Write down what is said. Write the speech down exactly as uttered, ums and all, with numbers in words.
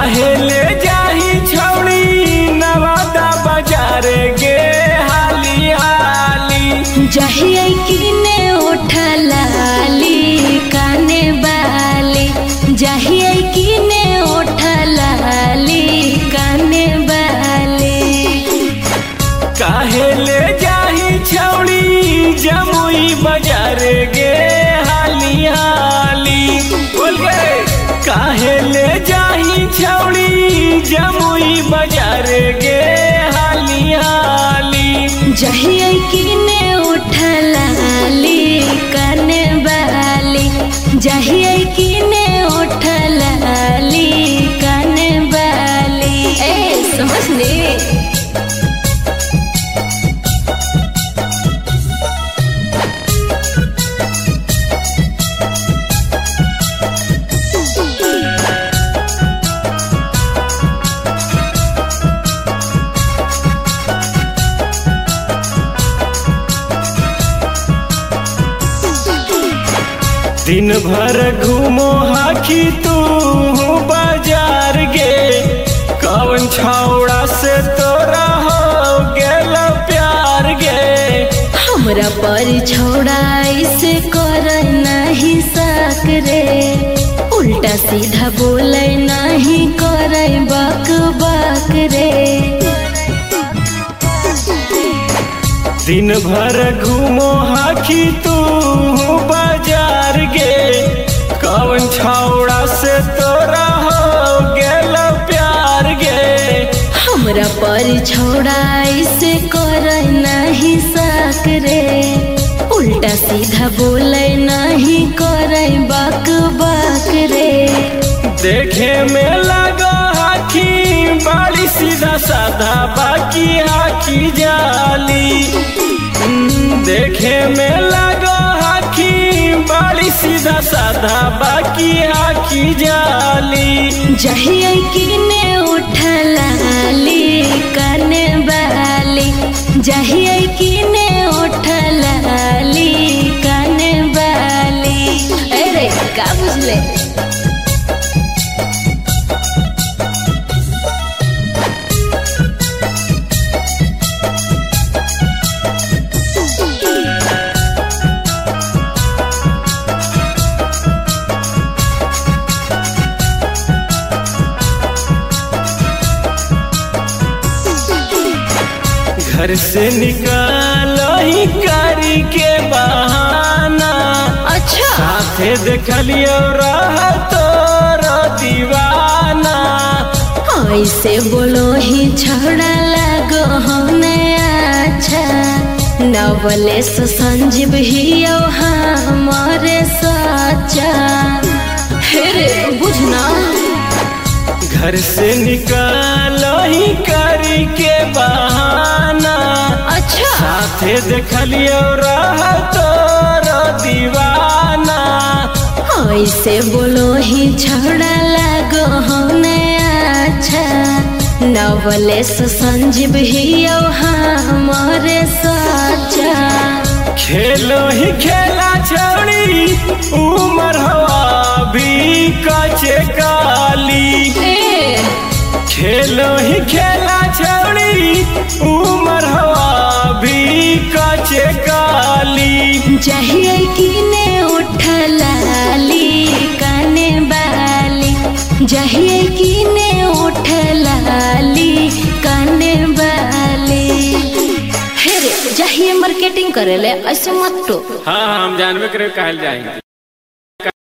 काहे ले जाही छौड़ी नवादा बाजार गे हाली हाली। जहिया किने उठलाली काने बाली, जहिया किने उठलाली काने बाली। काहे ले जाही छौड़ी जमुई बाजार गे हाली हाली। बोल गए काहे ले जाही छौड़ी जमुई बाजार गे हाली हाली। जहिया किने उठलाली काने बाली, जहिया किने उठलाली काने बाली। ए समझ ले। दिन भर घूमो हाखी तू बाजार गे, कौन छौड़ा से तोरा हो गेल प्यार गे। हमरा पर छोड़ा ऐसे कर नहीं सक रे, उल्टा सीधा बोले नहीं करे बक बक रे। दिन भर घूमो हाखी तू बाजार गे, कौन छौड़ा से तोरा हो गेल प्यार गे। हमरा पर छोड़ा ऐसे कर नहीं सक रे, उल्टा सीधा बोले नहीं करे बक बक रे। देखे में लगा हाखी बड़ी सीधा साधा बाकी हाखी जाली। देखे में लगा हाखी बड़ी सीधा साधा बाकी हाखी जाली। जहिया किने उठलाली काने बाली, जहिया किने उठलाली काने बाली। अरे का बुझले। घर से निकालो ही करी के बहाना, अच्छा साथे देखलियो रह तोरो दीवाना। ऐसे बोलो ही छोड़ा लगो होने अच्छा, नवलेस संजीव ही हमारे सच्चा। हेरे बुझना घर से निकालो ही करी के बहाना, अच्छा साथे देखलियो रह तोरो दीवाना। ऐसे बोलो ही छोड़ा लगो होने अच्छा, नवलेस संजीव ही हमारे सच्चा। खेलो ही खेला छौड़ी उमर हवा भी कचे काली। खेलो ही खेला छौड़ी उमर हवा भी कचे काली। जहिया किने उठलाली काने बाली, जहिया किने उठलाली काने बाली। हेरे जहिया मार्केटिंग करेले ऐसे मत तो। हाँ हम जानबे करे कहल जाए।